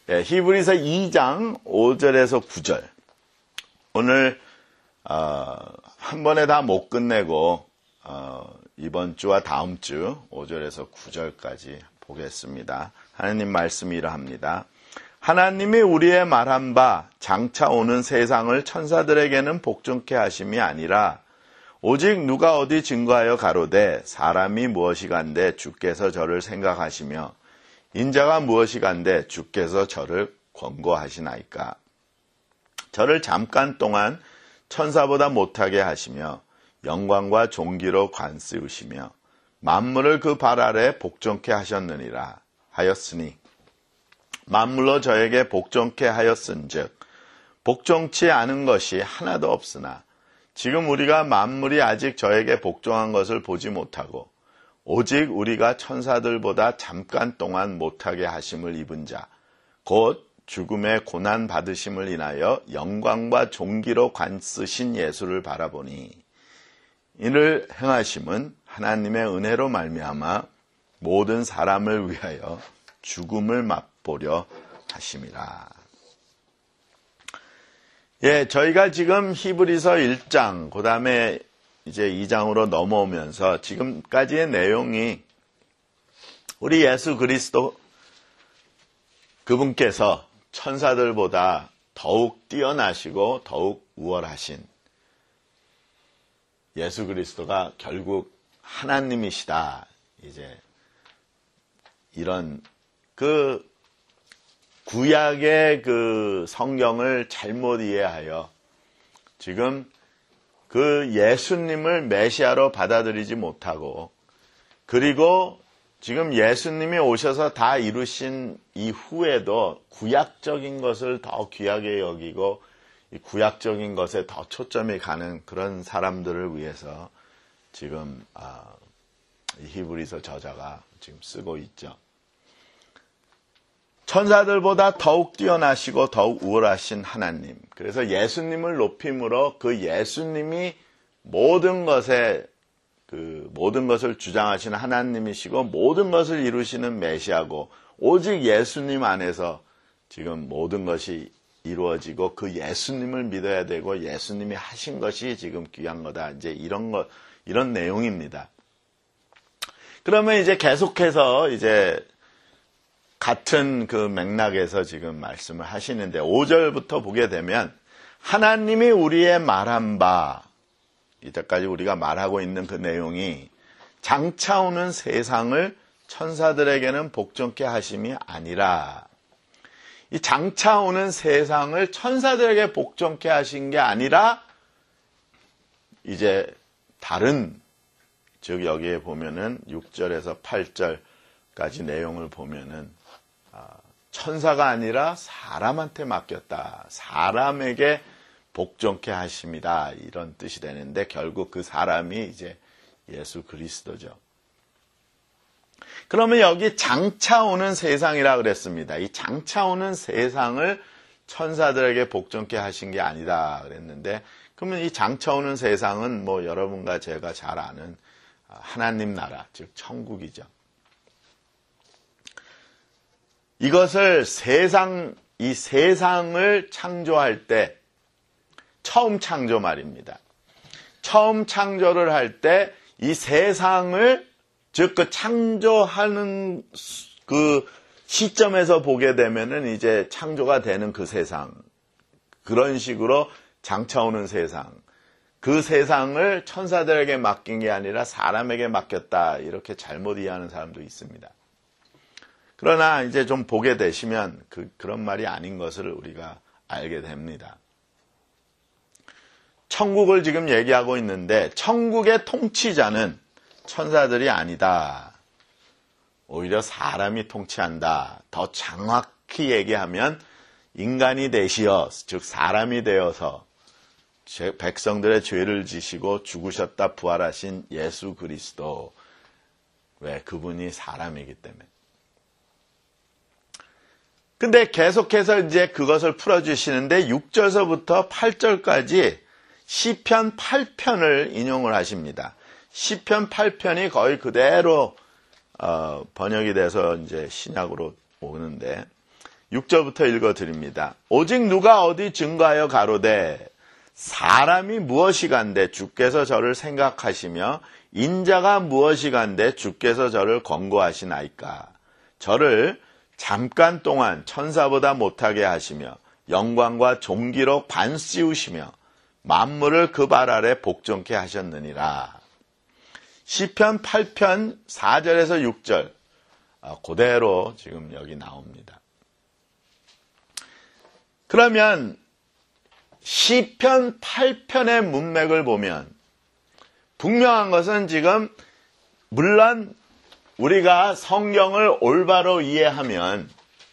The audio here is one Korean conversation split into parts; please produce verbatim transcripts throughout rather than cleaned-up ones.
예, 히브리서 이 장 오 절에서 구 절. 오늘 어, 한 번에 다 못 끝내고 어, 이번 주와 다음 주 오 절에서 구 절까지 보겠습니다. 하나님 말씀이 이러합니다. 하나님이 우리의 말한 바 장차 오는 세상을 천사들에게는 복종케 하심이 아니라 오직 누가 어디 증거하여 가로되 사람이 무엇이간데 주께서 저를 생각하시며 인자가 무엇이간데 주께서 저를 권고하시나이까. 저를 잠깐 동안 천사보다 못하게 하시며 영광과 존귀로 관쓰우시며 만물을 그 발 아래 복종케 하셨느니라 하였으니 만물로 저에게 복종케 하였은즉 복종치 않은 것이 하나도 없으나 지금 우리가 만물이 아직 저에게 복종한 것을 보지 못하고 오직 우리가 천사들보다 잠깐 동안 못하게 하심을 입은 자 곧 죽음의 고난 받으심을 인하여 영광과 존귀로 관쓰신 예수를 바라보니 이를 행하심은 하나님의 은혜로 말미암아 모든 사람을 위하여 죽음을 맛보려 하심이라. 예, 저희가 지금 히브리서 일 장, 그 다음에 이제 이 장으로 넘어오면서 지금까지의 내용이 우리 예수 그리스도 그분께서 천사들보다 더욱 뛰어나시고 더욱 우월하신 예수 그리스도가 결국 하나님이시다. 이제 이런 그 구약의 그 성경을 잘못 이해하여 지금 그 예수님을 메시아로 받아들이지 못하고 그리고 지금 예수님이 오셔서 다 이루신 이후에도 구약적인 것을 더 귀하게 여기고 이 구약적인 것에 더 초점이 가는 그런 사람들을 위해서 지금 아, 히브리서 저자가 지금 쓰고 있죠. 천사들보다 더욱 뛰어나시고 더욱 우월하신 하나님. 그래서 예수님을 높임으로 그 예수님이 모든 것에 그 모든 것을 주장하시는 하나님이시고 모든 것을 이루시는 메시아고 오직 예수님 안에서 지금 모든 것이 이루어지고 그 예수님을 믿어야 되고 예수님이 하신 것이 지금 귀한 거다. 이제 이런 것 이런 내용입니다. 그러면 이제 계속해서 이제 같은 그 맥락에서 지금 말씀을 하시는데 오 절부터 보게 되면 하나님이 우리의 말한 바 이때까지 우리가 말하고 있는 그 내용이 장차 오는 세상을 천사들에게는 복종케 하심이 아니라 이 장차 오는 세상을 천사들에게 복종케 하신 게 아니라 이제 다른 즉 여기에 보면은 육 절에서 팔 절까지 내용을 보면은 천사가 아니라 사람한테 맡겼다. 사람에게 복종케 하심이다. 이런 뜻이 되는데 결국 그 사람이 이제 예수 그리스도죠. 그러면 여기 장차 오는 세상이라 그랬습니다. 이 장차 오는 세상을 천사들에게 복종케 하신 게 아니다 그랬는데 그러면 이 장차 오는 세상은 뭐 여러분과 제가 잘 아는 하나님 나라, 즉 천국이죠. 이것을 세상, 이 세상을 창조할 때 처음 창조 말입니다. 처음 창조를 할 때 이 세상을 즉 그 창조하는 그 시점에서 보게 되면은 이제 창조가 되는 그 세상 그런 식으로 장차 오는 세상 그 세상을 천사들에게 맡긴 게 아니라 사람에게 맡겼다 이렇게 잘못 이해하는 사람도 있습니다. 그러나 이제 좀 보게 되시면 그, 그런 말이 아닌 것을 우리가 알게 됩니다. 천국을 지금 얘기하고 있는데 천국의 통치자는 천사들이 아니다. 오히려 사람이 통치한다. 더 정확히 얘기하면 인간이 되시어 즉 사람이 되어서 백성들의 죄를 지시고 죽으셨다 부활하신 예수 그리스도. 왜? 그분이 사람이기 때문에. 근데 계속해서 이제 그것을 풀어주시는데 육 절서부터 팔 절까지 시편 팔 편을 인용을 하십니다. 시편 팔 편이 거의 그대로 어, 번역이 돼서 이제 신약으로 오는데 육 절부터 읽어드립니다. 오직 누가 어디 증거하여 가로되 사람이 무엇이간데 주께서 저를 생각하시며 인자가 무엇이간데 주께서 저를 권고하시나이까. 저를 잠깐 동안 천사보다 못하게 하시며 영광과 존귀로 반씌우시며 만물을 그 발 아래 복종케 하셨느니라. 시편 팔 편 사 절에서 육 절 그대로 지금 여기 나옵니다. 그러면 시편 팔 편의 문맥을 보면 분명한 것은 지금 물론 우리가 성경을 올바로 이해하면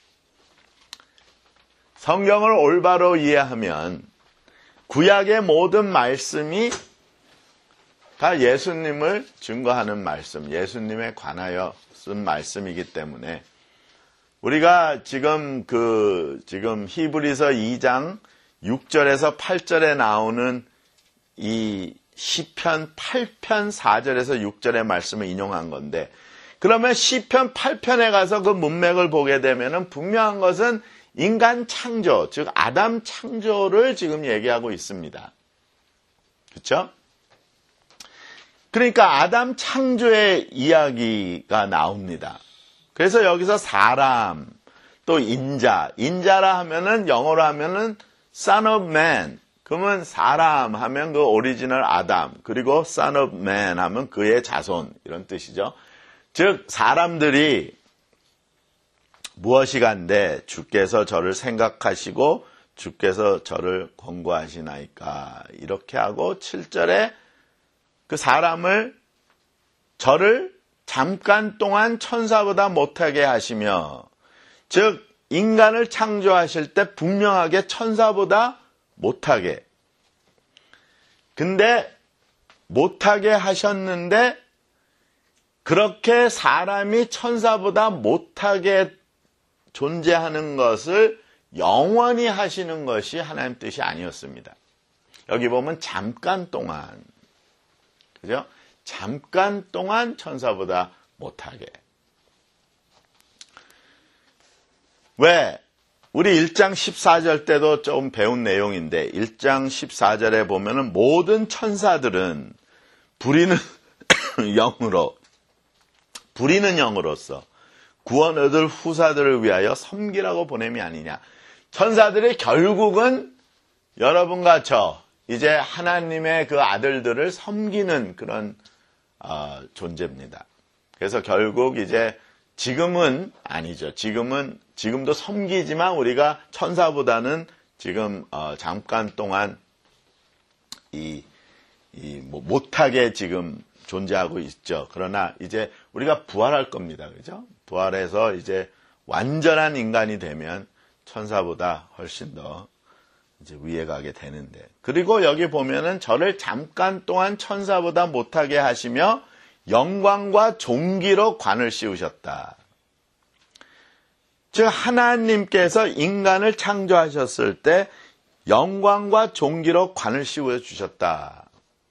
성경을 올바로 이해하면 구약의 모든 말씀이 다 예수님을 증거하는 말씀, 예수님에 관하여 쓴 말씀이기 때문에 우리가 지금 그 지금 히브리서 이 장 육 절에서 팔 절에 나오는 이 시편 팔 편 사 절에서 육 절의 말씀을 인용한 건데, 그러면 시편 팔 편에 가서 그 문맥을 보게 되면은 분명한 것은 인간 창조, 즉 아담 창조를 지금 얘기하고 있습니다. 그렇죠? 그러니까 아담 창조의 이야기가 나옵니다. 그래서 여기서 사람, 또 인자, 인자라 하면은 영어로 하면은 son of man, 그러면 사람 하면 그 오리지널 아담, 그리고 son of man 하면 그의 자손, 이런 뜻이죠. 즉 사람들이 무엇이간데 주께서 저를 생각하시고 주께서 저를 권고하시나이까. 이렇게 하고 칠 절에 그 사람을 저를 잠깐 동안 천사보다 못하게 하시며, 즉 인간을 창조하실 때 분명하게 천사보다 못하게, 근데 못하게 하셨는데 그렇게 사람이 천사보다 못하게 존재하는 것을 영원히 하시는 것이 하나님 뜻이 아니었습니다. 여기 보면 잠깐 동안, 그죠? 잠깐 동안 천사보다 못하게. 왜? 우리 일 장 십사 절 때도 좀 배운 내용인데 일 장 십사 절에 보면은 모든 천사들은 부리는 영으로, 부리는 영으로서 구원 얻을 후사들을 위하여 섬기라고 보냄이 아니냐. 천사들이 결국은 여러분과 저 이제 하나님의 그 아들들을 섬기는 그런 어, 존재입니다. 그래서 결국 이제 지금은 아니죠. 지금은 지금도 섬기지만 우리가 천사보다는 지금 어, 잠깐 동안 이, 이 뭐 못하게 지금 존재하고 있죠. 그러나 이제 우리가 부활할 겁니다. 그죠? 부활해서 이제 완전한 인간이 되면 천사보다 훨씬 더 이제 위에 가게 되는데, 그리고 여기 보면은 저를 잠깐 동안 천사보다 못하게 하시며 영광과 존귀로 관을 씌우셨다. 즉 하나님께서 인간을 창조하셨을 때 영광과 존귀로 관을 씌워 주셨다.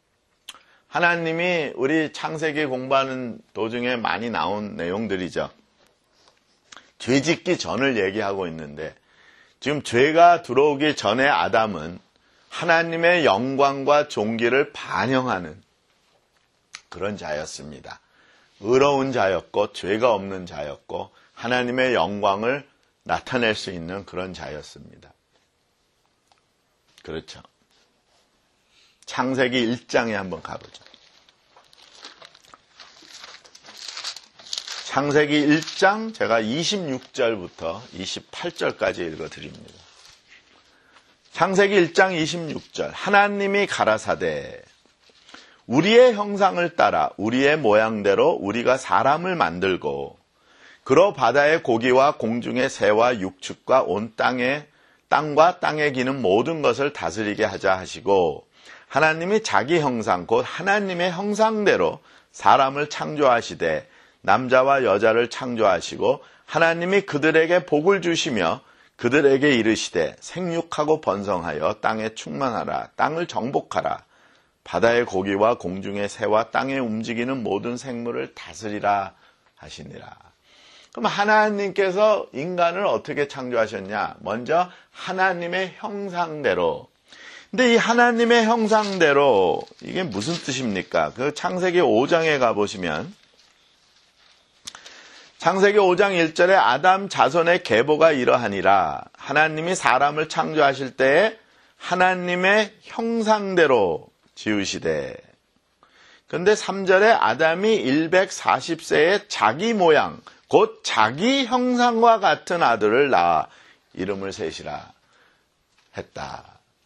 하나님이 우리 창세기 공부하는 도중에 많이 나온 내용들이죠. 죄짓기 전을 얘기하고 있는데 지금 죄가 들어오기 전에 아담은 하나님의 영광과 존귀를 반영하는 그런 자였습니다. 의로운 자였고 죄가 없는 자였고 하나님의 영광을 나타낼 수 있는 그런 자였습니다. 그렇죠. 창세기 일 장에 한번 가보죠. 창세기 일 장 제가 이십육 절부터 이십팔 절까지 읽어드립니다. 창세기 일 장 이십육 절. 하나님이 가라사대 우리의 형상을 따라 우리의 모양대로 우리가 사람을 만들고 그로 바다의 고기와 공중의 새와 육축과 온 땅에 땅과 땅에 기는 모든 것을 다스리게 하자 하시고, 하나님이 자기 형상 곧 하나님의 형상대로 사람을 창조하시되 남자와 여자를 창조하시고 하나님이 그들에게 복을 주시며 그들에게 이르시되 생육하고 번성하여 땅에 충만하라. 땅을 정복하라. 바다의 고기와 공중의 새와 땅에 움직이는 모든 생물을 다스리라 하시니라. 그럼 하나님께서 인간을 어떻게 창조하셨냐? 먼저 하나님의 형상대로. 근데 이 하나님의 형상대로 이게 무슨 뜻입니까? 그 창세기 오 장에 가보시면 창세기 오 장 일 절에 아담 자손의 계보가 이러하니라. 하나님이 사람을 창조하실 때에 하나님의 형상대로 지으시되. 그런데 삼 절에 아담이 백사십 세에 자기 모양 곧 자기 형상과 같은 아들을 낳아 이름을 셋이라 했다.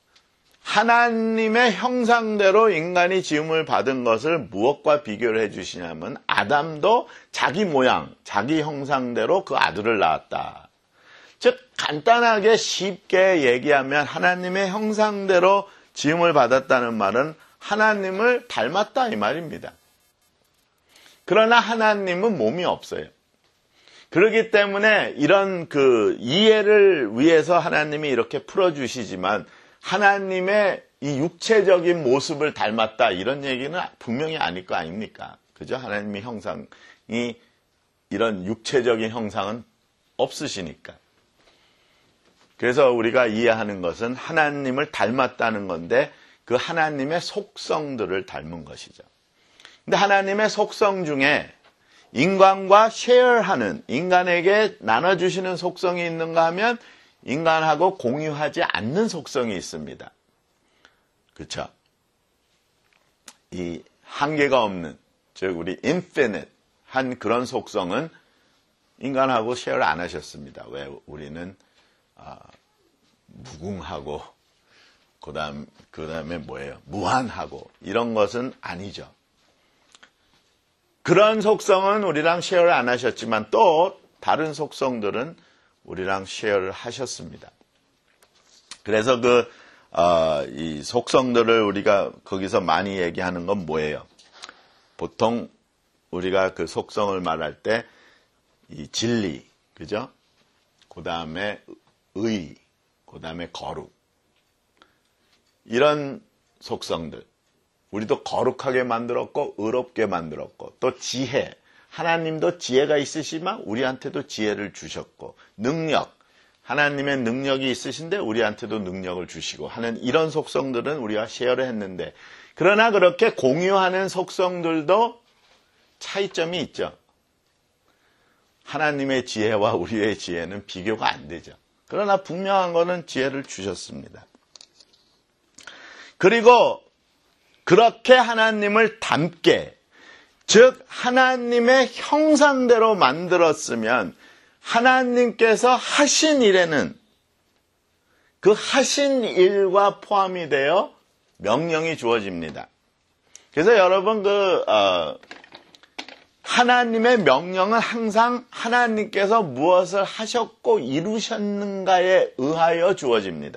하나님의 형상대로 인간이 지음을 받은 것을 무엇과 비교를 해주시냐면 아담도 자기 모양, 자기 형상대로 그 아들을 낳았다. 즉 간단하게 쉽게 얘기하면 하나님의 형상대로 지음을 받았다는 말은 하나님을 닮았다 이 말입니다. 그러나 하나님은 몸이 없어요. 그렇기 때문에 이런 그 이해를 위해서 하나님이 이렇게 풀어주시지만 하나님의 이 육체적인 모습을 닮았다 이런 얘기는 분명히 아닐 거 아닙니까? 그죠? 하나님의 형상이 이런 육체적인 형상은 없으시니까. 그래서 우리가 이해하는 것은 하나님을 닮았다는 건데 그 하나님의 속성들을 닮은 것이죠. 근데 하나님의 속성 중에 인간과 쉐어하는, 인간에게 나눠주시는 속성이 있는가 하면 인간하고 공유하지 않는 속성이 있습니다. 그렇죠? 이 한계가 없는, 즉 우리 infinite 한 그런 속성은 인간하고 쉐어를 안 하셨습니다. 왜? 우리는 아, 무궁하고 그다음 그다음에 뭐예요? 무한하고 이런 것은 아니죠. 그런 속성은 우리랑 쉐어를 안 하셨지만 또 다른 속성들은 우리랑 쉐어를 하셨습니다. 그래서 그, 어, 이 속성들을 우리가 거기서 많이 얘기하는 건 뭐예요? 보통 우리가 그 속성을 말할 때 이 진리, 그죠? 그 다음에 의, 그 다음에 거룩. 이런 속성들. 우리도 거룩하게 만들었고, 의롭게 만들었고, 또 지혜. 하나님도 지혜가 있으시지만 우리한테도 지혜를 주셨고, 능력, 하나님의 능력이 있으신데 우리한테도 능력을 주시고 하는 이런 속성들은 우리가 쉐어를 했는데, 그러나 그렇게 공유하는 속성들도 차이점이 있죠. 하나님의 지혜와 우리의 지혜는 비교가 안 되죠. 그러나 분명한 거는 지혜를 주셨습니다. 그리고 그렇게 하나님을 닮게, 즉 하나님의 형상대로 만들었으면 하나님께서 하신 일에는 그 하신 일과 포함이 되어 명령이 주어집니다. 그래서 여러분 그 어, 하나님의 명령은 항상 하나님께서 무엇을 하셨고 이루셨는가에 의하여 주어집니다.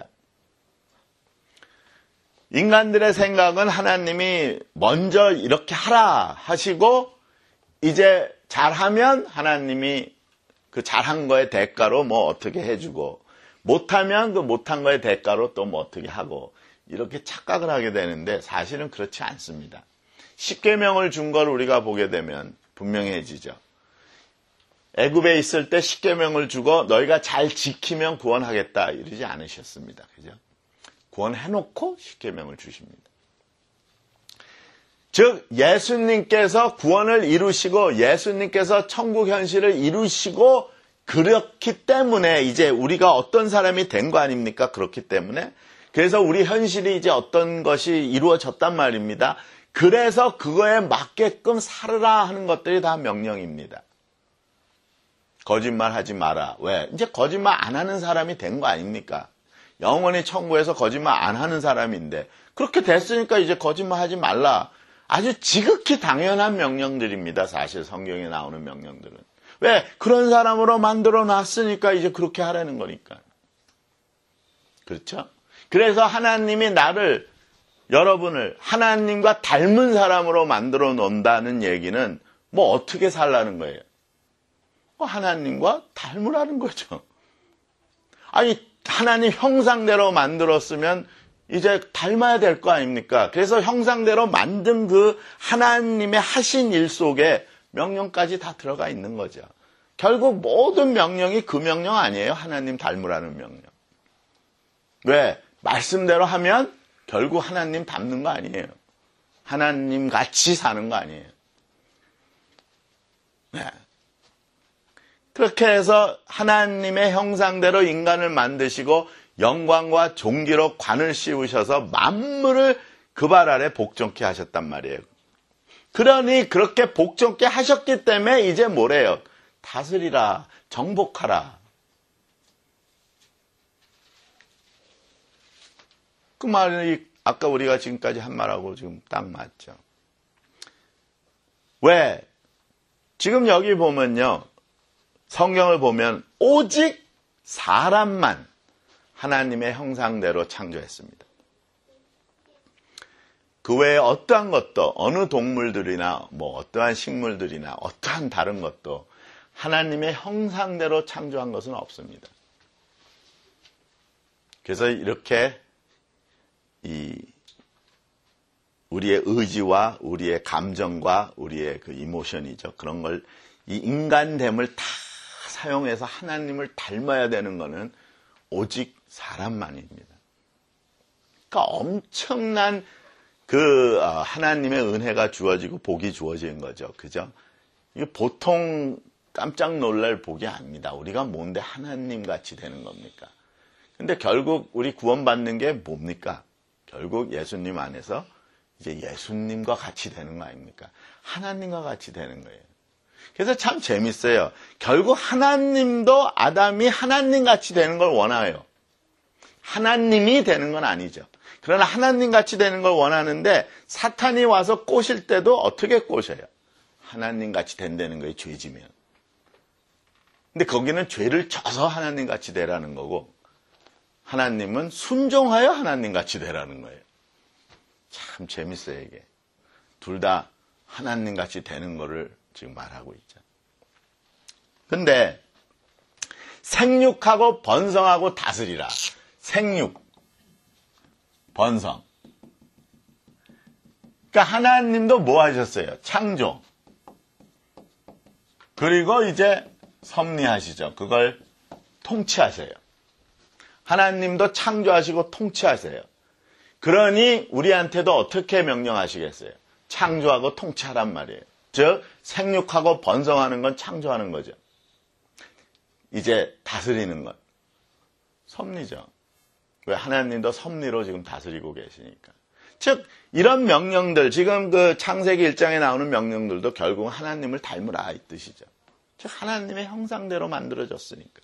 인간들의 생각은 하나님이 먼저 이렇게 하라 하시고 이제 잘하면 하나님이 그 잘한 거의 대가로 뭐 어떻게 해주고 못하면 그 못한 거의 대가로 또 뭐 어떻게 하고 이렇게 착각을 하게 되는데 사실은 그렇지 않습니다. 십계명을 준 걸 우리가 보게 되면 분명해지죠. 애굽에 있을 때 십계명을 주고 너희가 잘 지키면 구원하겠다 이러지 않으셨습니다. 그죠? 구원해놓고 십계명을 주십니다. 즉 예수님께서 구원을 이루시고 예수님께서 천국 현실을 이루시고 그렇기 때문에 이제 우리가 어떤 사람이 된 거 아닙니까? 그렇기 때문에 그래서 우리 현실이 이제 어떤 것이 이루어졌단 말입니다. 그래서 그거에 맞게끔 살으라 하는 것들이 다 명령입니다. 거짓말 하지 마라. 왜? 이제 거짓말 안 하는 사람이 된 거 아닙니까? 영원히 천국에서 거짓말 안 하는 사람인데 그렇게 됐으니까 이제 거짓말 하지 말라. 아주 지극히 당연한 명령들입니다. 사실 성경에 나오는 명령들은. 왜? 그런 사람으로 만들어 놨으니까 이제 그렇게 하라는 거니까. 그렇죠? 그래서 하나님이 나를, 여러분을 하나님과 닮은 사람으로 만들어 놓는다는 얘기는 뭐 어떻게 살라는 거예요? 하나님과 닮으라는 거죠. 아니 하나님 형상대로 만들었으면 이제 닮아야 될 거 아닙니까? 그래서 형상대로 만든 그 하나님의 하신 일 속에 명령까지 다 들어가 있는 거죠. 결국 모든 명령이 그 명령 아니에요? 하나님 닮으라는 명령. 왜? 말씀대로 하면 결국 하나님 닮는 거 아니에요. 하나님 같이 사는 거 아니에요. 네. 그렇게 해서 하나님의 형상대로 인간을 만드시고 영광과 존귀로 관을 씌우셔서 만물을 그 발 아래 복종케 하셨단 말이에요. 그러니 그렇게 복종케 하셨기 때문에 이제 뭐래요? 다스리라, 정복하라. 그 말이 아까 우리가 지금까지 한 말하고 지금 딱 맞죠. 왜? 지금 여기 보면요. 성경을 보면 오직 사람만 하나님의 형상대로 창조했습니다. 그 외에 어떠한 것도 어느 동물들이나 뭐 어떠한 식물들이나 어떠한 다른 것도 하나님의 형상대로 창조한 것은 없습니다. 그래서 이렇게 이 우리의 의지와 우리의 감정과 우리의 그 이모션이죠. 그런 걸 이 인간됨을 다 사용해서 하나님을 닮아야 되는 것은 오직 사람만입니다. 그러니까 엄청난 그 하나님의 은혜가 주어지고 복이 주어진 거죠. 그죠? 이게 보통 깜짝 놀랄 복이 아닙니다. 우리가 뭔데 하나님 같이 되는 겁니까? 근데 결국 우리 구원받는 게 뭡니까? 결국 예수님 안에서 이제 예수님과 같이 되는 거 아닙니까? 하나님과 같이 되는 거예요. 그래서 참 재밌어요. 결국 하나님도 아담이 하나님 같이 되는 걸 원해요. 하나님이 되는 건 아니죠. 그러나 하나님 같이 되는 걸 원하는데 사탄이 와서 꼬실 때도 어떻게 꼬셔요? 하나님 같이 된다는 거예요. 죄지면. 근데 거기는 죄를 져서 하나님 같이 되라는 거고 하나님은 순종하여 하나님 같이 되라는 거예요. 참 재밌어요, 이게. 둘 다 하나님 같이 되는 거를 지금 말하고 있죠. 근데 생육하고 번성하고 다스리라. 생육, 번성. 그러니까 하나님도 뭐 하셨어요? 창조. 그리고 이제 섭리하시죠. 그걸 통치하세요. 하나님도 창조하시고 통치하세요. 그러니 우리한테도 어떻게 명령하시겠어요? 창조하고 통치하란 말이에요. 즉 생육하고 번성하는 건 창조하는 거죠. 이제 다스리는 건 섭리죠. 왜? 하나님도 섭리로 지금 다스리고 계시니까. 즉 이런 명령들, 지금 그 창세기 일 장에 나오는 명령들도 결국 하나님을 닮으라 이 뜻이죠. 즉 하나님의 형상대로 만들어졌으니까.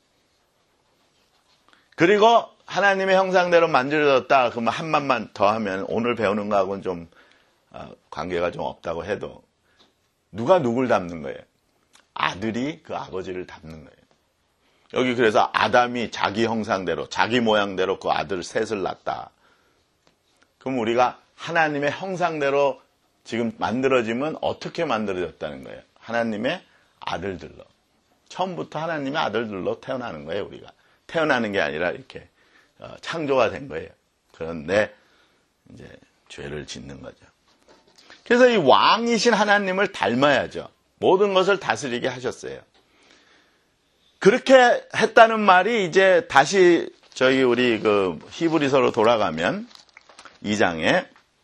그리고 하나님의 형상대로 만들어졌다 그러면 한 말만 더 하면 오늘 배우는 거하고는 좀 관계가 좀 없다고 해도 누가 누굴 닮는 거예요? 아들이 그 아버지를 닮는 거예요. 여기 그래서 아담이 자기 형상대로 자기 모양대로 그 아들 셋을 낳았다. 그럼 우리가 하나님의 형상대로 지금 만들어지면 어떻게 만들어졌다는 거예요? 하나님의 아들들로. 처음부터 하나님의 아들들로 태어나는 거예요, 우리가. 태어나는 게 아니라 이렇게 창조가 된 거예요. 그런데 이제 죄를 짓는 거죠. 그래서 이 왕이신 하나님을 닮아야죠. 모든 것을 다스리게 하셨어요. 그렇게 했다는 말이 이제 다시 저희 우리 그 히브리서로 돌아가면 이 장에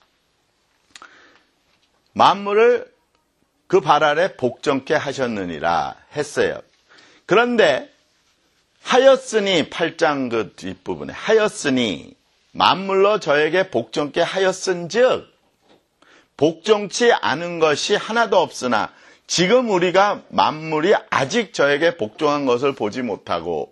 만물을 그 발 아래 복종케 하셨느니라 했어요. 그런데 하였으니 팔 장 그 뒷부분에 하였으니 만물로 저에게 복종케 하였은즉 복종치 않은 것이 하나도 없으나 지금 우리가 만물이 아직 저에게 복종한 것을 보지 못하고,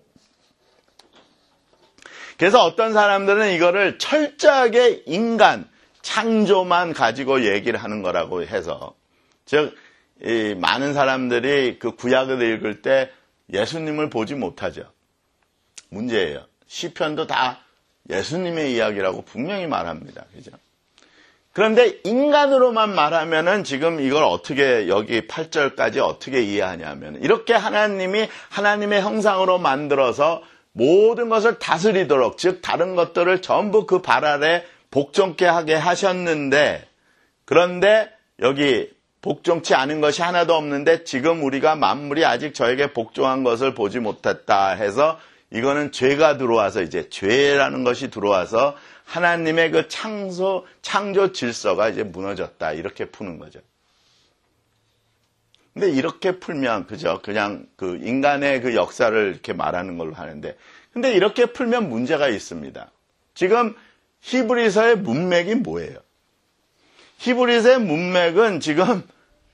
그래서 어떤 사람들은 이거를 철저하게 인간 창조만 가지고 얘기를 하는 거라고 해서, 즉 이 많은 사람들이 그 구약을 읽을 때 예수님을 보지 못하죠. 문제예요. 시편도 다 예수님의 이야기라고 분명히 말합니다. 그죠? 그런데 인간으로만 말하면은 지금 이걸 어떻게 여기 팔 절까지 어떻게 이해하냐면 이렇게 하나님이 하나님의 형상으로 만들어서 모든 것을 다스리도록, 즉 다른 것들을 전부 그 발 아래 복종케 하게 하셨는데, 그런데 여기 복종치 않은 것이 하나도 없는데 지금 우리가 만물이 아직 저에게 복종한 것을 보지 못했다 해서 이거는 죄가 들어와서 이제 죄라는 것이 들어와서 하나님의 그 창조, 창조 질서가 이제 무너졌다. 이렇게 푸는 거죠. 근데 이렇게 풀면, 그죠? 그냥 그 인간의 그 역사를 이렇게 말하는 걸로 하는데, 근데 이렇게 풀면 문제가 있습니다. 지금 히브리서의 문맥이 뭐예요? 히브리서의 문맥은 지금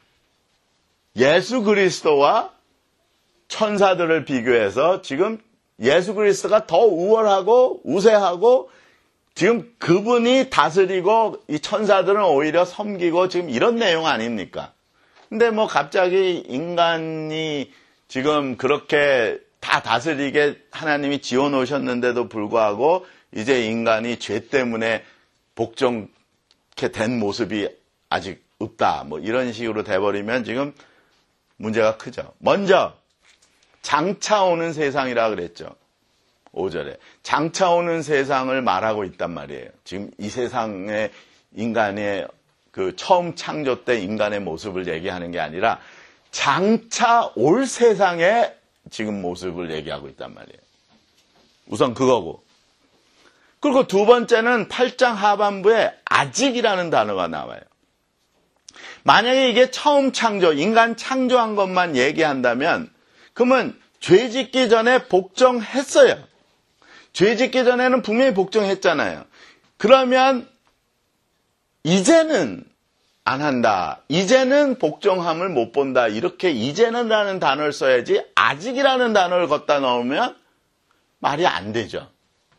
예수 그리스도와 천사들을 비교해서 지금 예수 그리스도가 더 우월하고 우세하고 지금 그분이 다스리고 이 천사들은 오히려 섬기고 지금 이런 내용 아닙니까? 근데 뭐 갑자기 인간이 지금 그렇게 다 다스리게 하나님이 지어 놓으셨는데도 불구하고 이제 인간이 죄 때문에 복종케 된 모습이 아직 없다. 뭐 이런 식으로 돼버리면 지금 문제가 크죠. 먼저 장차 오는 세상이라 그랬죠. 오 절에. 장차 오는 세상을 말하고 있단 말이에요. 지금 이 세상의 인간의 그 처음 창조 때 인간의 모습을 얘기하는 게 아니라 장차 올 세상의 지금 모습을 얘기하고 있단 말이에요. 우선 그거고. 그리고 두 번째는 팔 장 하반부에 아직이라는 단어가 나와요. 만약에 이게 처음 창조, 인간 창조한 것만 얘기한다면 그러면 죄 짓기 전에 복종했어요. 죄 짓기 전에는 분명히 복종했잖아요. 그러면 이제는 안 한다. 이제는 복종함을 못 본다. 이렇게 이제는 라는 단어를 써야지 아직이라는 단어를 걷다 넣으면 말이 안 되죠.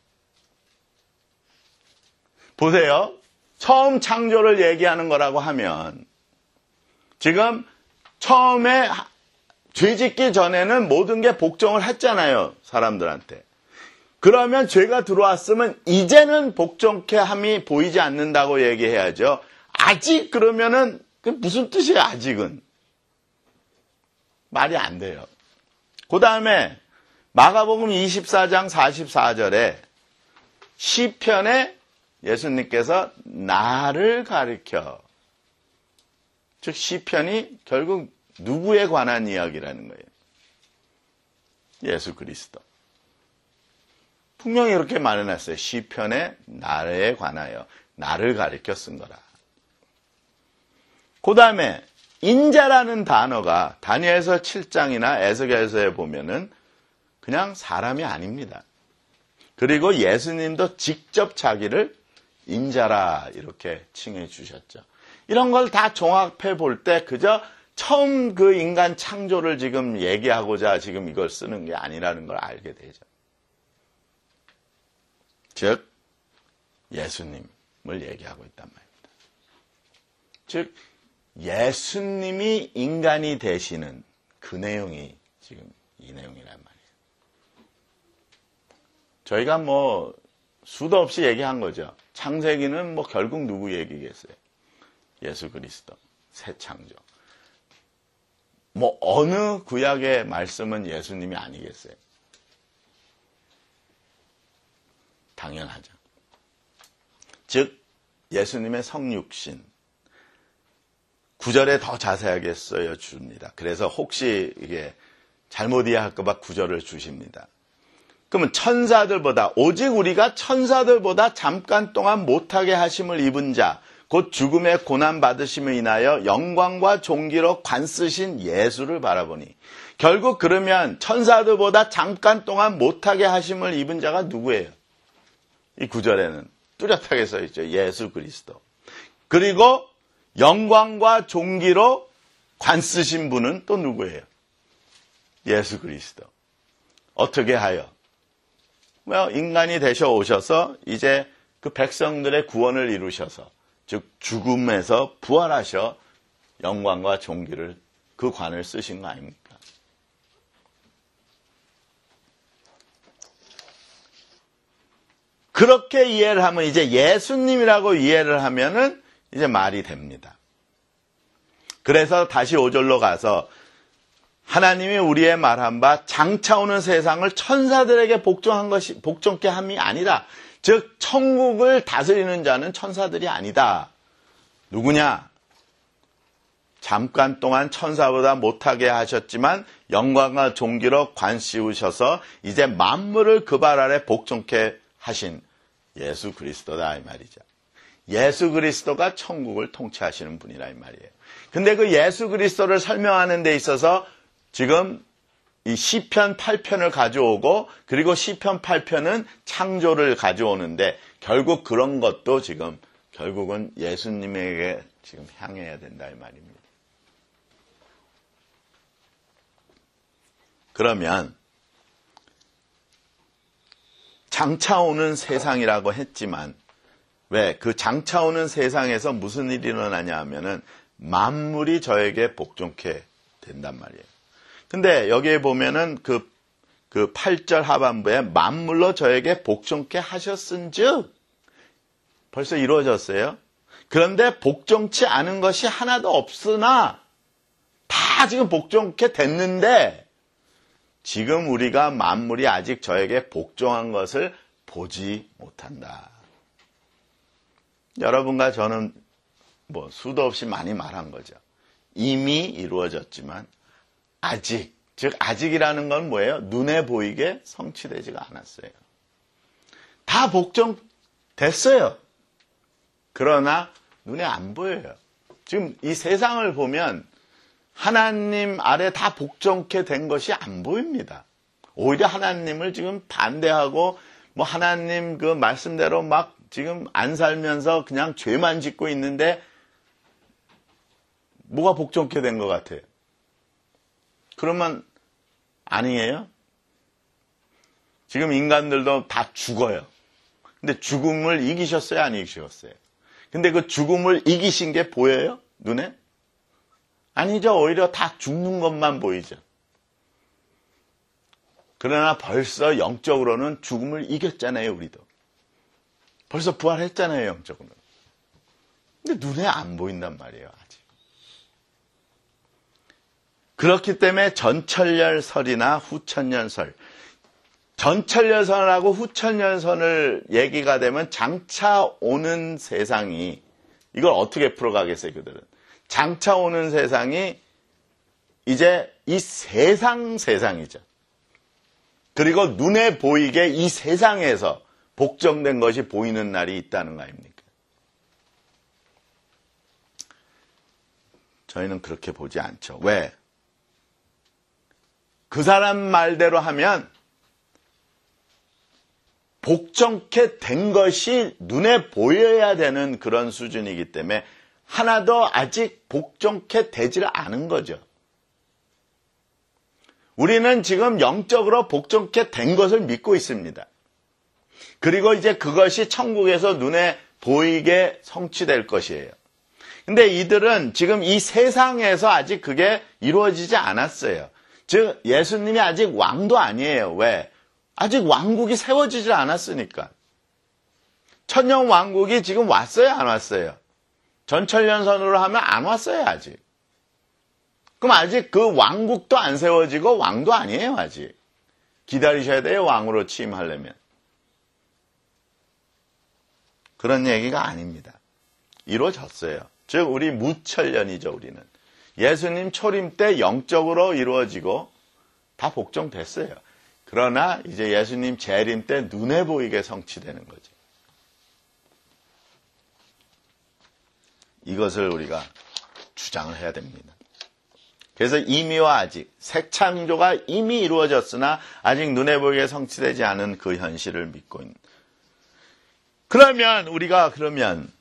보세요. 처음 창조를 얘기하는 거라고 하면 지금 처음에 죄 짓기 전에는 모든 게 복종을 했잖아요. 사람들한테. 그러면 죄가 들어왔으면 이제는 복종케 함이 보이지 않는다고 얘기해야죠. 아직 그러면은 무슨 뜻이에요? 아직은. 말이 안 돼요. 그 다음에 마가복음 이십사 장 사십사 절에 시편에 예수님께서 나를 가리켜. 즉 시편이 결국 누구에 관한 이야기라는 거예요? 예수 그리스도. 분명히 이렇게 말해놨어요. 시편에 나에 관하여 나를 가리켜 쓴 거라. 그 다음에 인자라는 단어가 다니엘서 칠 장이나 에스겔서에 보면은 그냥 사람이 아닙니다. 그리고 예수님도 직접 자기를 인자라 이렇게 칭해 주셨죠. 이런 걸 다 종합해 볼 때 그저 처음 그 인간 창조를 지금 얘기하고자 지금 이걸 쓰는 게 아니라는 걸 알게 되죠. 즉 예수님을 얘기하고 있단 말입니다. 즉 예수님이 인간이 되시는 그 내용이 지금 이 내용이란 말이에요. 저희가 뭐 수도 없이 얘기한 거죠. 창세기는 뭐 결국 누구 얘기겠어요? 예수 그리스도, 새 창조. 뭐 어느 구약의 말씀은 예수님이 아니겠어요? 당연하죠. 즉 예수님의 성육신. 구 절에 더 자세하게 써여 줍니다. 그래서 혹시 이게 잘못 이해할까 봐 구 절을 주십니다. 그러면 천사들보다 오직 우리가 천사들보다 잠깐 동안 못하게 하심을 입은 자 곧 죽음의 고난 받으심을 인하여 영광과 존귀로 관쓰신 예수를 바라보니 결국 그러면 천사들보다 잠깐 동안 못하게 하심을 입은 자가 누구예요? 이 구 절에는 뚜렷하게 써 있죠. 예수 그리스도. 그리고 영광과 존귀로 관쓰신 분은 또 누구예요? 예수 그리스도. 어떻게 하여? 인간이 되셔 오셔서 이제 그 백성들의 구원을 이루셔서 즉 죽음에서 부활하셔 영광과 존귀를 그 관을 쓰신 거 아닙니까? 그렇게 이해를 하면 이제 예수님이라고 이해를 하면은 이제 말이 됩니다. 그래서 다시 오 절로 가서 하나님이 우리의 말한 바 장차 오는 세상을 천사들에게 복종한 것이 복종케 함이 아니라 즉 천국을 다스리는 자는 천사들이 아니다. 누구냐? 잠깐 동안 천사보다 못하게 하셨지만 영광과 존귀로 관씌우셔서 이제 만물을 그 발 아래 복종케 하신 예수 그리스도다 이 말이죠. 예수 그리스도가 천국을 통치하시는 분이라 이 말이에요. 근데 그 예수 그리스도를 설명하는 데 있어서 지금 이 시편 팔 편을 가져오고 그리고 시편 팔 편은 창조를 가져오는데 결국 그런 것도 지금 결국은 예수님에게 지금 향해야 된다 이 말입니다. 그러면 장차 오는 세상이라고 했지만 왜 그 장차 오는 세상에서 무슨 일이 일어나냐 하면은 만물이 저에게 복종케 된단 말이에요. 근데 여기에 보면은 그, 그 팔 절 하반부에 만물로 저에게 복종케 하셨은즉 벌써 이루어졌어요. 그런데 복종치 않은 것이 하나도 없으나 다 지금 복종케 됐는데 지금 우리가 만물이 아직 저에게 복종한 것을 보지 못한다. 여러분과 저는 뭐 수도 없이 많이 말한 거죠. 이미 이루어졌지만 아직, 즉 아직이라는 건 뭐예요? 눈에 보이게 성취되지가 않았어요. 다 복종됐어요. 그러나 눈에 안 보여요. 지금 이 세상을 보면 하나님 아래 다 복종케 된 것이 안 보입니다. 오히려 하나님을 지금 반대하고 뭐 하나님 그 말씀대로 막 지금 안 살면서 그냥 죄만 짓고 있는데 뭐가 복종케 된 것 같아요? 그러면 아니에요? 지금 인간들도 다 죽어요. 근데 죽음을 이기셨어요? 안 이기셨어요? 근데 그 죽음을 이기신 게 보여요? 눈에? 아니죠. 오히려 다 죽는 것만 보이죠. 그러나 벌써 영적으로는 죽음을 이겼잖아요, 우리도. 벌써 부활했잖아요, 영적으로. 근데 눈에 안 보인단 말이에요, 아직. 그렇기 때문에 전천년설이나 후천년설, 전천년설하고 후천년설을 얘기가 되면 장차 오는 세상이, 이걸 어떻게 풀어가겠어요, 그들은? 장차 오는 세상이 이제 이 세상 세상이죠. 그리고 눈에 보이게 이 세상에서 복종된 것이 보이는 날이 있다는 거 아닙니까? 저희는 그렇게 보지 않죠. 왜? 그 사람 말대로 하면 복종케 된 것이 눈에 보여야 되는 그런 수준이기 때문에 하나도 아직 복종케 되질 않은 거죠. 우리는 지금 영적으로 복종케 된 것을 믿고 있습니다. 그리고 이제 그것이 천국에서 눈에 보이게 성취될 것이에요. 근데 이들은 지금 이 세상에서 아직 그게 이루어지지 않았어요. 즉 예수님이 아직 왕도 아니에요. 왜? 아직 왕국이 세워지질 않았으니까. 천년 왕국이 지금 왔어요, 안 왔어요? 전천년선으로 하면 안 왔어요, 아직. 그럼 아직 그 왕국도 안 세워지고 왕도 아니에요, 아직. 기다리셔야 돼요, 왕으로 취임하려면. 그런 얘기가 아닙니다. 이루어졌어요. 즉 우리 무천년이죠, 우리는. 예수님 초림 때 영적으로 이루어지고 다 복종됐어요. 그러나 이제 예수님 재림 때 눈에 보이게 성취되는 거죠. 이것을 우리가 주장을 해야 됩니다. 그래서 이미와 아직, 새 창조가 이미 이루어졌으나 아직 눈에 보이게 성취되지 않은 그 현실을 믿고 있는. 그러면 우리가 그러면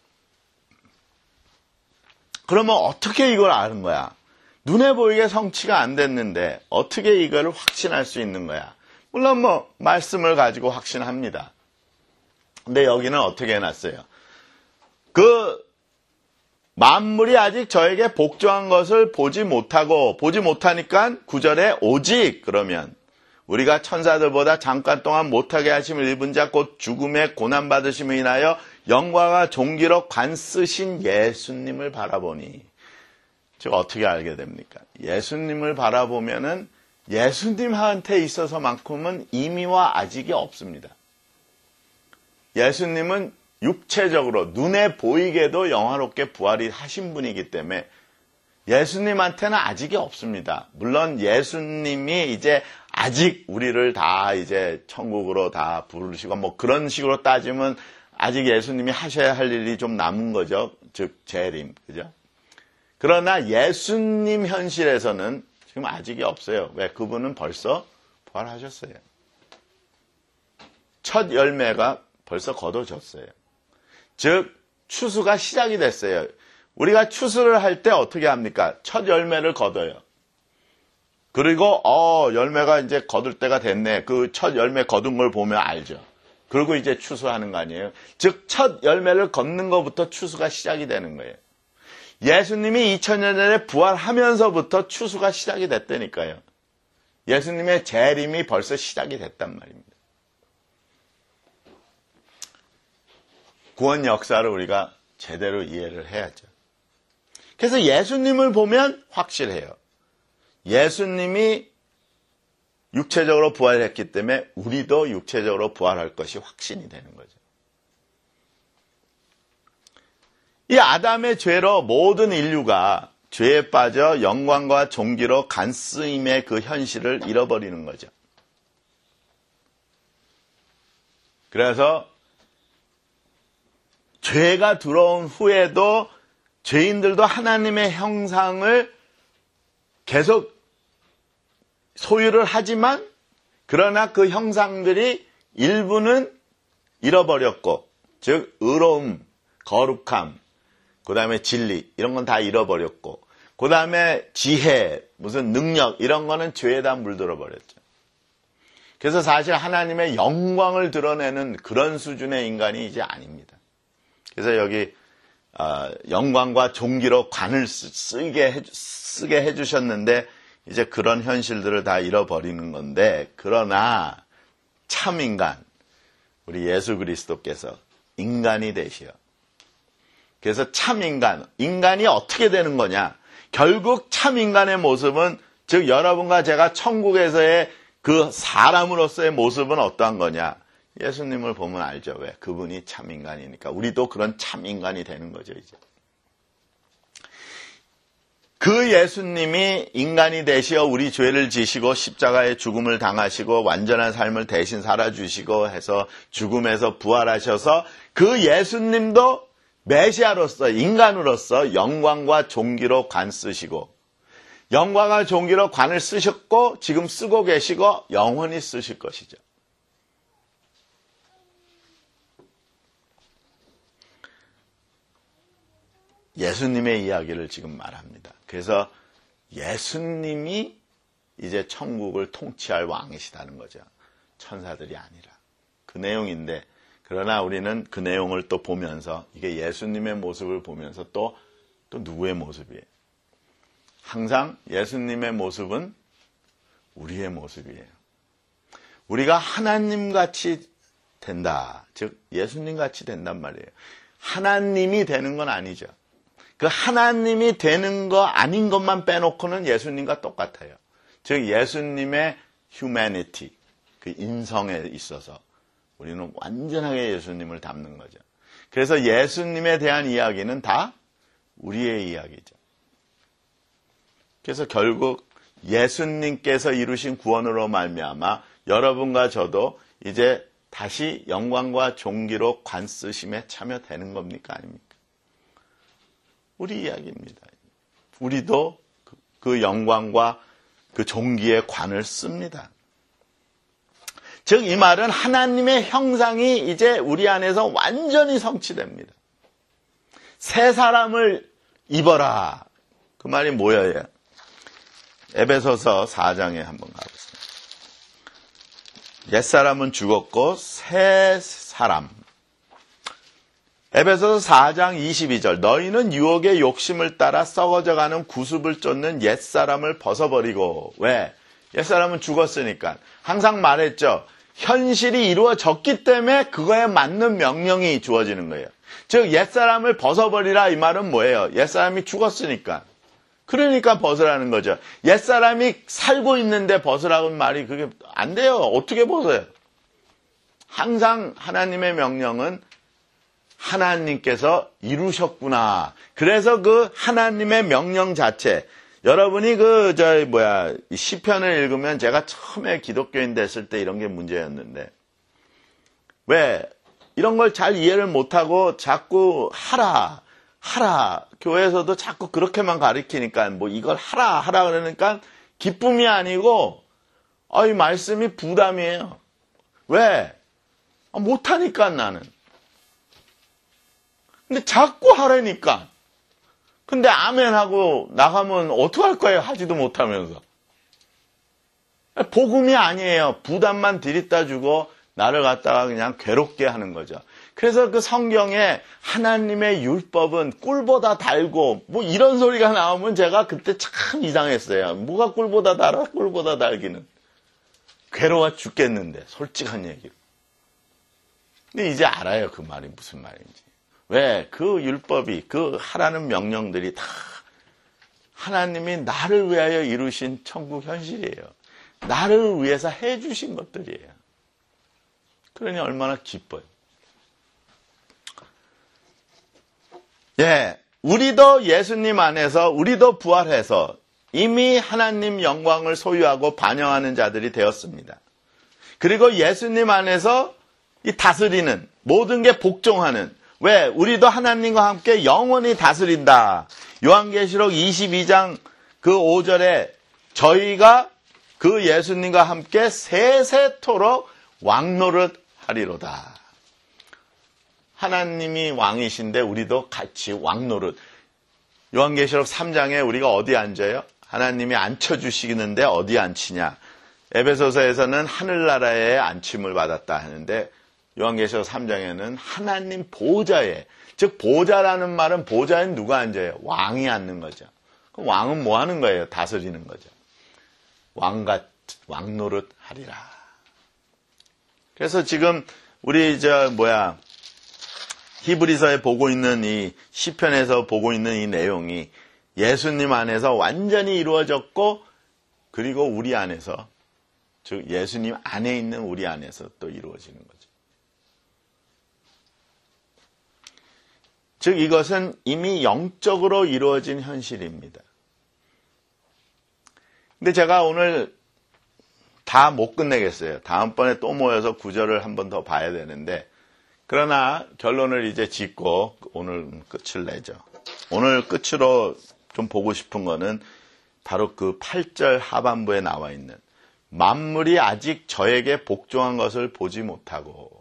그러면 어떻게 이걸 아는 거야? 눈에 보이게 성취가 안 됐는데 어떻게 이걸 확신할 수 있는 거야? 물론 뭐 말씀을 가지고 확신합니다. 근데 여기는 어떻게 해놨어요? 그 만물이 아직 저에게 복종한 것을 보지 못하고 보지 못하니까 구절에 오직 그러면 우리가 천사들보다 잠깐 동안 못하게 하심을 입은 자 곧 죽음의 고난받으심을 인하여 영광과 존귀로 관쓰신 예수님을 바라보니 즉 어떻게 알게 됩니까? 예수님을 바라보면은 예수님한테 있어서만큼은 이미와 아직이 없습니다. 예수님은 육체적으로 눈에 보이게도 영화롭게 부활이 하신 분이기 때문에 예수님한테는 아직이 없습니다. 물론 예수님이 이제 아직 우리를 다 이제 천국으로 다 부르시고 뭐 그런 식으로 따지면 아직 예수님이 하셔야 할 일이 좀 남은 거죠. 즉 재림, 그죠? 그러나 예수님 현실에서는 지금 아직이 없어요. 왜? 그분은 벌써 부활하셨어요. 첫 열매가 벌써 거둬졌어요. 즉 추수가 시작이 됐어요. 우리가 추수를 할 때 어떻게 합니까? 첫 열매를 거둬요. 그리고 어 열매가 이제 거둘 때가 됐네. 그 첫 열매 거둔 걸 보면 알죠. 그리고 이제 추수하는 거 아니에요. 즉 첫 열매를 걷는 것부터 추수가 시작이 되는 거예요. 예수님이 이천 년 전에 부활하면서부터 추수가 시작이 됐다니까요. 예수님의 재림이 벌써 시작이 됐단 말입니다. 구원 역사를 우리가 제대로 이해를 해야죠. 그래서 예수님을 보면 확실해요. 예수님이 육체적으로 부활했기 때문에 우리도 육체적으로 부활할 것이 확신이 되는 거죠. 이 아담의 죄로 모든 인류가 죄에 빠져 영광과 존귀로 간쓰임의 그 현실을 잃어버리는 거죠. 그래서 죄가 들어온 후에도 죄인들도 하나님의 형상을 계속 소유를 하지만 그러나 그 형상들이 일부는 잃어버렸고 즉 의로움, 거룩함, 그 다음에 진리 이런 건 다 잃어버렸고 그 다음에 지혜, 무슨 능력 이런 거는 죄에다 물들어 버렸죠. 그래서 사실 하나님의 영광을 드러내는 그런 수준의 인간이 이제 아닙니다. 그래서 여기 어, 영광과 존귀로 관을 쓰게, 해, 쓰게 해주셨는데 이제 그런 현실들을 다 잃어버리는 건데 그러나 참 인간, 우리 예수 그리스도께서 인간이 되시어 그래서 참 인간, 인간이 어떻게 되는 거냐? 결국 참 인간의 모습은 즉 여러분과 제가 천국에서의 그 사람으로서의 모습은 어떠한 거냐? 예수님을 보면 알죠. 왜? 그분이 참 인간이니까. 우리도 그런 참 인간이 되는 거죠, 이제. 그 예수님이 인간이 되시어 우리 죄를 지시고 십자가의 죽음을 당하시고 완전한 삶을 대신 살아주시고 해서 죽음에서 부활하셔서 그 예수님도 메시아로서 인간으로서 영광과 존귀로 관 쓰시고 영광과 존귀로 관을 쓰셨고 지금 쓰고 계시고 영원히 쓰실 것이죠. 예수님의 이야기를 지금 말합니다. 그래서 예수님이 이제 천국을 통치할 왕이시다는 거죠. 천사들이 아니라. 그 내용인데 그러나 우리는 그 내용을 또 보면서 이게 예수님의 모습을 보면서 또, 또 누구의 모습이에요? 항상 예수님의 모습은 우리의 모습이에요. 우리가 하나님같이 된다. 즉 예수님같이 된단 말이에요. 하나님이 되는 건 아니죠. 그 하나님이 되는 거 아닌 것만 빼놓고는 예수님과 똑같아요. 즉 예수님의 humanity, 그 인성에 있어서 우리는 완전하게 예수님을 닮는 거죠. 그래서 예수님에 대한 이야기는 다 우리의 이야기죠. 그래서 결국 예수님께서 이루신 구원으로 말미암아 여러분과 저도 이제 다시 영광과 존귀로 관 쓰심에 참여되는 겁니까? 아닙니까? 우리 이야기입니다. 우리도 그 영광과 그 존귀의 관을 씁니다. 즉 이 말은 하나님의 형상이 이제 우리 안에서 완전히 성취됩니다. 새 사람을 입어라. 그 말이 뭐예요? 에베소서 사 장에 한번 가보겠습니다. 옛사람은 죽었고 새 사람. 에베소서 사 장 이십이 절 너희는 유혹의 욕심을 따라 썩어져가는 구습을 쫓는 옛사람을 벗어버리고 왜? 옛사람은 죽었으니까. 항상 말했죠. 현실이 이루어졌기 때문에 그거에 맞는 명령이 주어지는 거예요. 즉 옛사람을 벗어버리라 이 말은 뭐예요? 옛사람이 죽었으니까. 그러니까 벗으라는 거죠. 옛사람이 살고 있는데 벗으라는 말이 그게 안 돼요. 어떻게 벗어요? 항상 하나님의 명령은 하나님께서 이루셨구나. 그래서 그 하나님의 명령 자체, 여러분이 그, 저, 뭐야, 시편을 읽으면 제가 처음에 기독교인 됐을 때 이런 게 문제였는데, 왜, 이런 걸 잘 이해를 못하고 자꾸 하라, 하라, 교회에서도 자꾸 그렇게만 가르치니까, 뭐 이걸 하라, 하라 그러니까 기쁨이 아니고, 아, 이 말씀이 부담이에요. 왜? 아, 못하니까 나는. 근데 자꾸 하라니까. 근데 아멘 하고 나가면 어떡할 거예요? 하지도 못하면서. 복음이 아니에요. 부담만 들이다 주고 나를 갖다가 그냥 괴롭게 하는 거죠. 그래서 그 성경에 하나님의 율법은 꿀보다 달고 뭐 이런 소리가 나오면 제가 그때 참 이상했어요. 뭐가 꿀보다 달아? 꿀보다 달기는. 괴로워 죽겠는데 솔직한 얘기로. 근데 이제 알아요. 그 말이 무슨 말인지. 왜? 그 율법이, 그 하라는 명령들이 다 하나님이 나를 위하여 이루신 천국 현실이에요. 나를 위해서 해주신 것들이에요. 그러니 얼마나 기뻐요. 예, 우리도 예수님 안에서, 우리도 부활해서 이미 하나님 영광을 소유하고 반영하는 자들이 되었습니다. 그리고 예수님 안에서 이 다스리는, 모든 게 복종하는, 왜? 우리도 하나님과 함께 영원히 다스린다. 요한계시록 이십이 장 그 오 절에 저희가 그 예수님과 함께 세세토록 왕노릇 하리로다. 하나님이 왕이신데 우리도 같이 왕노릇. 요한계시록 삼 장에 우리가 어디 앉아요? 하나님이 앉혀주시는데 어디 앉히냐? 에베소서에서는 하늘나라에 앉힘을 받았다 하는데 요한계시록 삼 장에는 하나님 보좌에, 즉 보좌라는 말은 보좌에 누가 앉아요? 왕이 앉는 거죠. 그럼 왕은 뭐 하는 거예요? 다스리는 거죠. 왕같, 왕노릇 하리라. 그래서 지금 우리 저 뭐야 히브리서에 보고 있는 이 시편에서 보고 있는 이 내용이 예수님 안에서 완전히 이루어졌고 그리고 우리 안에서, 즉 예수님 안에 있는 우리 안에서 또 이루어지는 거죠. 즉 이것은 이미 영적으로 이루어진 현실입니다. 근데 제가 오늘 다 못 끝내겠어요. 다음번에 또 모여서 구절을 한 번 더 봐야 되는데, 그러나 결론을 이제 짓고 오늘 끝을 내죠. 오늘 끝으로 좀 보고 싶은 거는 바로 그 팔 절 하반부에 나와 있는 만물이 아직 저에게 복종한 것을 보지 못하고,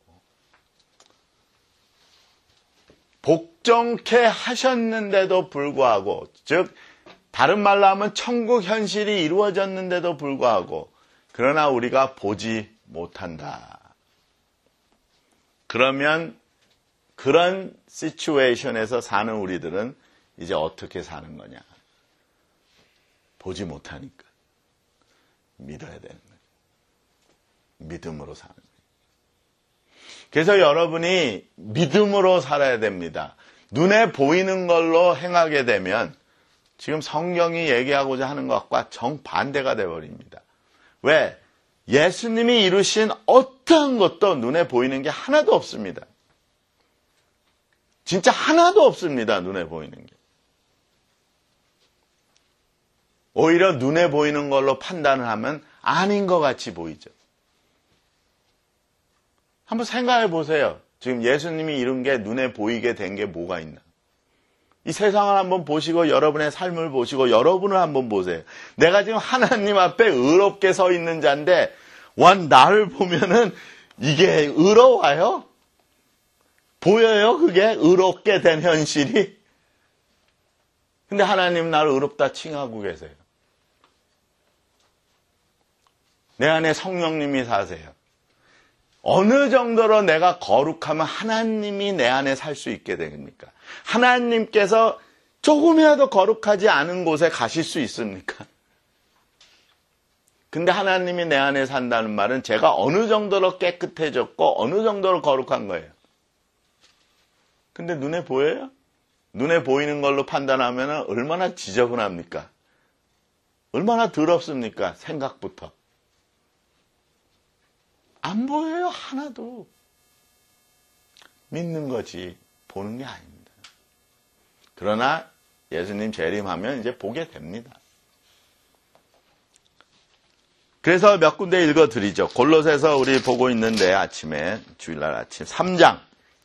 복종케 하셨는데도 불구하고, 즉 다른 말로 하면 천국 현실이 이루어졌는데도 불구하고 그러나 우리가 보지 못한다. 그러면 그런 시츄에이션에서 사는 우리들은 이제 어떻게 사는 거냐? 보지 못하니까 믿어야 되는 거예요. 믿음으로 사는 거예요. 그래서 여러분이 믿음으로 살아야 됩니다. 눈에 보이는 걸로 행하게 되면 지금 성경이 얘기하고자 하는 것과 정반대가 되어버립니다. 왜? 예수님이 이루신 어떠한 것도 눈에 보이는 게 하나도 없습니다. 진짜 하나도 없습니다. 눈에 보이는 게. 오히려 눈에 보이는 걸로 판단을 하면 아닌 것 같이 보이죠. 한번 생각해 보세요. 지금 예수님이 이룬 게 눈에 보이게 된 게 뭐가 있나? 이 세상을 한번 보시고 여러분의 삶을 보시고 여러분을 한번 보세요. 내가 지금 하나님 앞에 의롭게 서 있는 자인데 완 나를 보면은 이게 의로워요? 보여요? 그게 의롭게 된 현실이? 근데 하나님 나를 의롭다 칭하고 계세요. 내 안에 성령님이 사세요. 어느 정도로 내가 거룩하면 하나님이 내 안에 살 수 있게 됩니까? 하나님께서 조금이라도 거룩하지 않은 곳에 가실 수 있습니까? 근데 하나님이 내 안에 산다는 말은 제가 어느 정도로 깨끗해졌고 어느 정도로 거룩한 거예요. 근데 눈에 보여요? 눈에 보이는 걸로 판단하면 얼마나 지저분합니까? 얼마나 더럽습니까? 생각부터. 안 보여요, 하나도. 믿는 거지, 보는 게 아닙니다. 그러나 예수님 재림하면 이제 보게 됩니다. 그래서 몇 군데 읽어드리죠. 골로새서 우리 보고 있는데 아침에 주일날 아침 삼 장.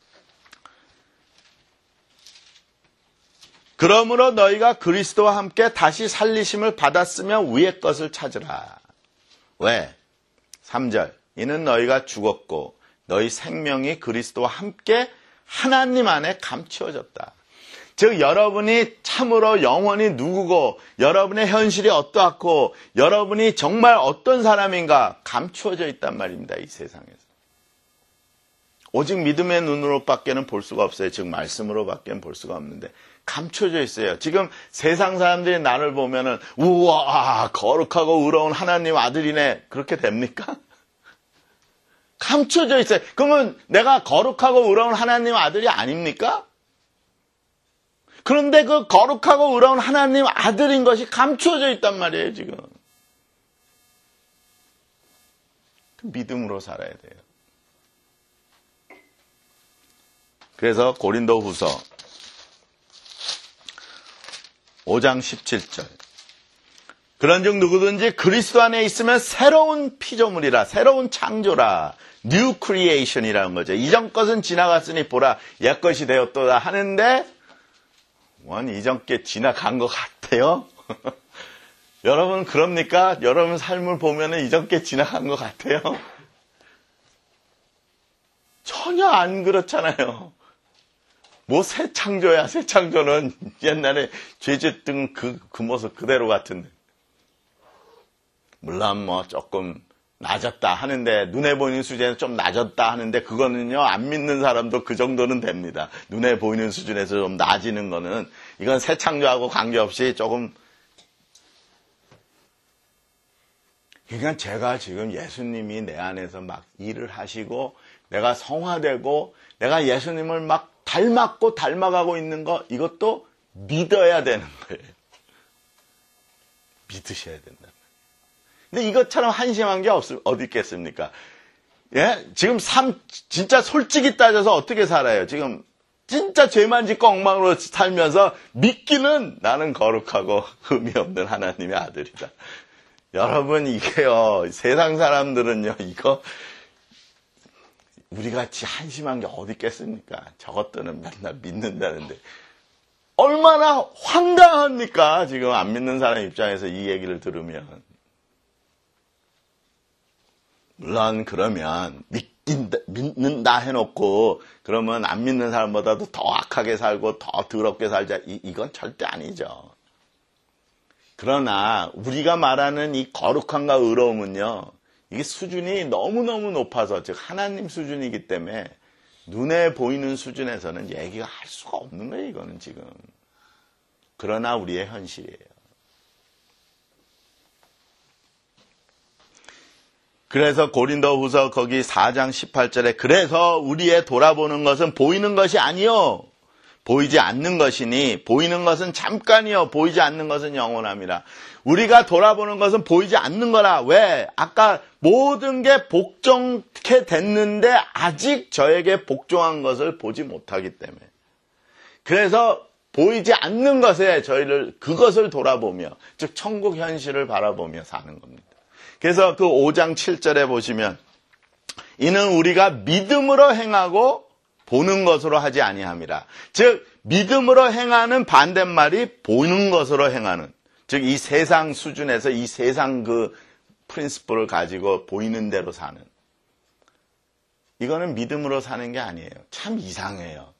그러므로 너희가 그리스도와 함께 다시 살리심을 받았으면 위의 것을 찾으라. 왜? 삼 절. 이는 너희가 죽었고 너희 생명이 그리스도와 함께 하나님 안에 감추어졌다. 즉 여러분이 참으로 영원히 누구고 여러분의 현실이 어떠하고 여러분이 정말 어떤 사람인가 감추어져 있단 말입니다. 이 세상에서. 오직 믿음의 눈으로밖에는 볼 수가 없어요. 즉 말씀으로밖에는 볼 수가 없는데 감춰져 있어요. 지금 세상 사람들이 나를 보면은 우와 거룩하고 의로운 하나님 아들이네 그렇게 됩니까? 감춰져 있어요. 그러면 내가 거룩하고 의로운 하나님 아들이 아닙니까? 그런데 그 거룩하고 의로운 하나님 아들인 것이 감추어져 있단 말이에요, 지금. 믿음으로 살아야 돼요. 그래서 고린도후서 오 장 십칠 절. 그런즉 누구든지 그리스도 안에 있으면 새로운 피조물이라, 새로운 창조라, new creation이라는 거죠. 이전 것은 지나갔으니 보라, 옛 것이 되었도다 하는데 원 이전 게 지나간 것 같아요. 여러분 그럽니까? 여러분 삶을 보면 이전 게 지나간 것 같아요. 전혀 안 그렇잖아요. 뭐 새 창조야. 새 창조는 옛날에 죄 짓던 그, 그 모습 그대로 같은데. 물론 뭐 조금 낮았다 하는데, 눈에 보이는 수준에서 좀 낮았다 하는데, 그거는요, 안 믿는 사람도 그 정도는 됩니다. 눈에 보이는 수준에서 좀 낮아지는 거는, 이건 새 창조하고 관계없이 조금. 그러니까 제가 지금 예수님이 내 안에서 막 일을 하시고, 내가 성화되고, 내가 예수님을 막 닮았고 닮아가고 있는 거, 이것도 믿어야 되는 거예요. 믿으셔야 된다. 근데 이것처럼 한심한 게 없, 어디 있겠습니까? 예? 지금 삶, 진짜 솔직히 따져서 어떻게 살아요? 지금, 진짜 죄만 짓고 엉망으로 살면서 믿기는 나는 거룩하고 흠이 없는 하나님의 아들이다. 여러분, 이게요, 세상 사람들은요, 이거, 우리같이 한심한 게 어디 있겠습니까? 저것들은 맨날 믿는다는데. 얼마나 황당합니까? 지금 안 믿는 사람 입장에서 이 얘기를 들으면. 물론 그러면 믿긴다, 믿는다 해놓고 그러면 안 믿는 사람보다도 더 악하게 살고 더 더럽게 살자. 이, 이건 절대 아니죠. 그러나 우리가 말하는 이 거룩함과 의로움은요. 이게 수준이 너무너무 높아서 즉 하나님 수준이기 때문에 눈에 보이는 수준에서는 얘기가 할 수가 없는 거예요. 이거는 지금. 그러나 우리의 현실이에요. 그래서 고린도후서 거기 사 장 십팔 절에 그래서 우리의 돌아보는 것은 보이는 것이 아니요 보이지 않는 것이니 보이는 것은 잠깐이요 보이지 않는 것은 영원함이라. 우리가 돌아보는 것은 보이지 않는 거라. 왜? 아까 모든 게 복종케 됐는데 아직 저에게 복종한 것을 보지 못하기 때문에. 그래서 보이지 않는 것에 저희를 그것을 돌아보며 즉 천국 현실을 바라보며 사는 겁니다. 그래서 그 오 장 칠 절에 보시면 이는 우리가 믿음으로 행하고 보는 것으로 하지 아니함이라. 즉 믿음으로 행하는 반대말이 보는 것으로 행하는. 즉 이 세상 수준에서 이 세상 그 프린시플을 가지고 보이는 대로 사는. 이거는 믿음으로 사는 게 아니에요. 참 이상해요.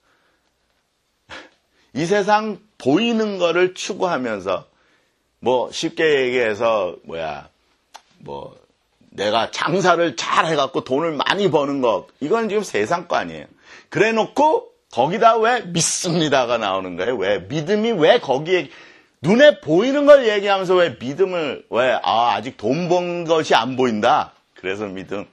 이 세상 보이는 거를 추구하면서 뭐 쉽게 얘기해서 뭐야 뭐 내가 장사를 잘 해갖고 돈을 많이 버는 거 이건 지금 세상 거 아니에요. 그래놓고 거기다 왜 믿습니다가 나오는 거예요. 왜 믿음이 왜 거기에 눈에 보이는 걸 얘기하면서 왜 믿음을 왜 아, 아직 돈 번 것이 안 보인다. 그래서 믿음.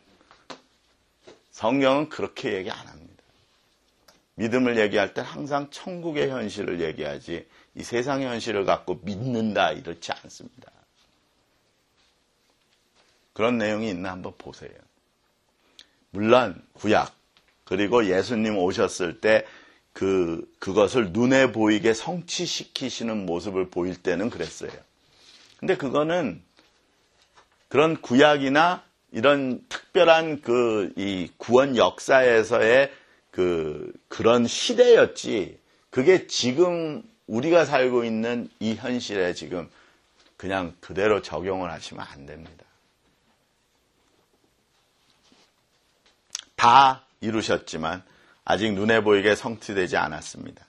성경은 그렇게 얘기 안 합니다. 믿음을 얘기할 때 항상 천국의 현실을 얘기하지 이 세상의 현실을 갖고 믿는다 이렇지 않습니다. 그런 내용이 있나 한번 보세요. 물론 구약 그리고 예수님 오셨을 때 그, 그것을 눈에 보이게 성취시키시는 모습을 보일 때는 그랬어요. 근데 그거는 그런 구약이나 이런 특별한 그, 이 구원 역사에서의 그, 그런 시대였지, 그게 지금 우리가 살고 있는 이 현실에 지금 그냥 그대로 적용을 하시면 안 됩니다. 다 이루셨지만 아직 눈에 보이게 성취되지 않았습니다.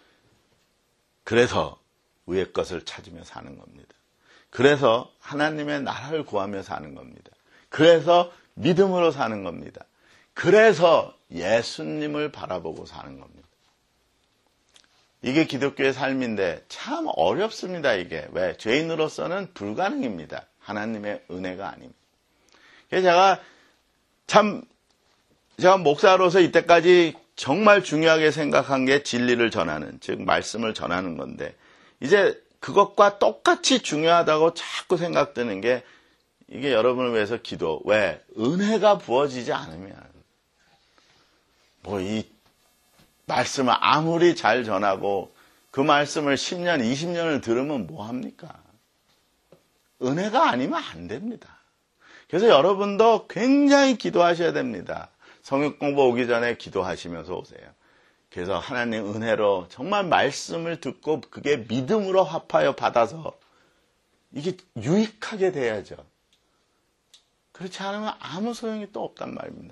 그래서 위의 것을 찾으며 사는 겁니다. 그래서 하나님의 나라를 구하며 사는 겁니다. 그래서 믿음으로 사는 겁니다. 그래서 예수님을 바라보고 사는 겁니다. 이게 기독교의 삶인데 참 어렵습니다, 이게. 왜? 죄인으로서는 불가능입니다. 하나님의 은혜가 아닙니다. 그래서 제가 참, 제가 목사로서 이때까지 정말 중요하게 생각한 게 진리를 전하는, 즉, 말씀을 전하는 건데, 이제 그것과 똑같이 중요하다고 자꾸 생각드는 게, 이게 여러분을 위해서 기도. 왜? 은혜가 부어지지 않으면, 뭐, 이, 말씀을 아무리 잘 전하고 그 말씀을 십 년, 이십 년을 들으면 뭐합니까? 은혜가 아니면 안 됩니다. 그래서 여러분도 굉장히 기도하셔야 됩니다. 성역 공부 오기 전에 기도하시면서 오세요. 그래서 하나님 은혜로 정말 말씀을 듣고 그게 믿음으로 합하여 받아서 이게 유익하게 돼야죠. 그렇지 않으면 아무 소용이 또 없단 말입니다.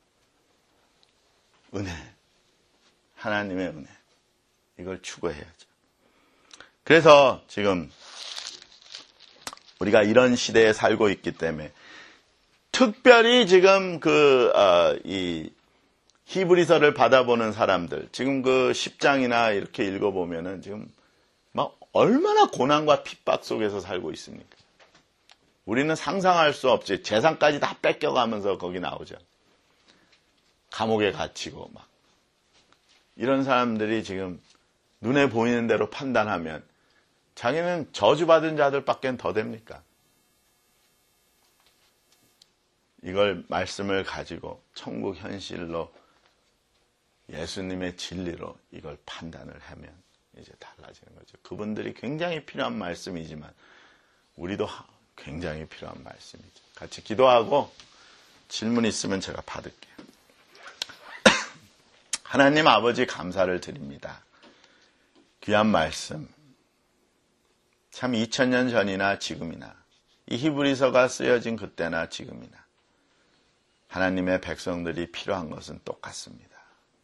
은혜. 하나님의 은혜. 이걸 추구해야죠. 그래서 지금 우리가 이런 시대에 살고 있기 때문에 특별히 지금 그, 어, 이 히브리서를 받아보는 사람들, 지금 그 십 장이나 이렇게 읽어보면은 지금 막 얼마나 고난과 핍박 속에서 살고 있습니까? 우리는 상상할 수 없지. 재산까지 다 뺏겨가면서 거기 나오죠. 감옥에 갇히고 막. 이런 사람들이 지금 눈에 보이는 대로 판단하면 자기는 저주받은 자들밖엔 더 됩니까? 이걸 말씀을 가지고 천국 현실로 예수님의 진리로 이걸 판단을 하면 이제 달라지는 거죠. 그분들이 굉장히 필요한 말씀이지만 우리도 굉장히 필요한 말씀이죠. 같이 기도하고 질문 있으면 제가 받을게요. 하나님 아버지 감사를 드립니다. 귀한 말씀. 참 이천 년 전이나 지금이나 이 히브리서가 쓰여진 그때나 지금이나 하나님의 백성들이 필요한 것은 똑같습니다.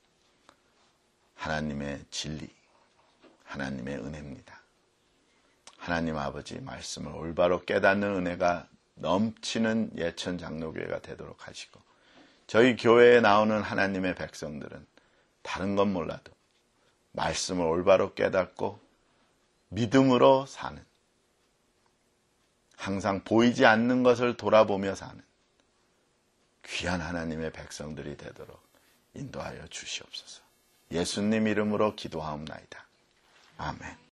하나님의 진리, 하나님의 은혜입니다. 하나님 아버지 말씀을 올바로 깨닫는 은혜가 넘치는 예천 장로교회가 되도록 하시고 저희 교회에 나오는 하나님의 백성들은 다른 건 몰라도 말씀을 올바로 깨닫고 믿음으로 사는, 항상 보이지 않는 것을 돌아보며 사는 귀한 하나님의 백성들이 되도록 인도하여 주시옵소서. 예수님 이름으로 기도하옵나이다. 아멘.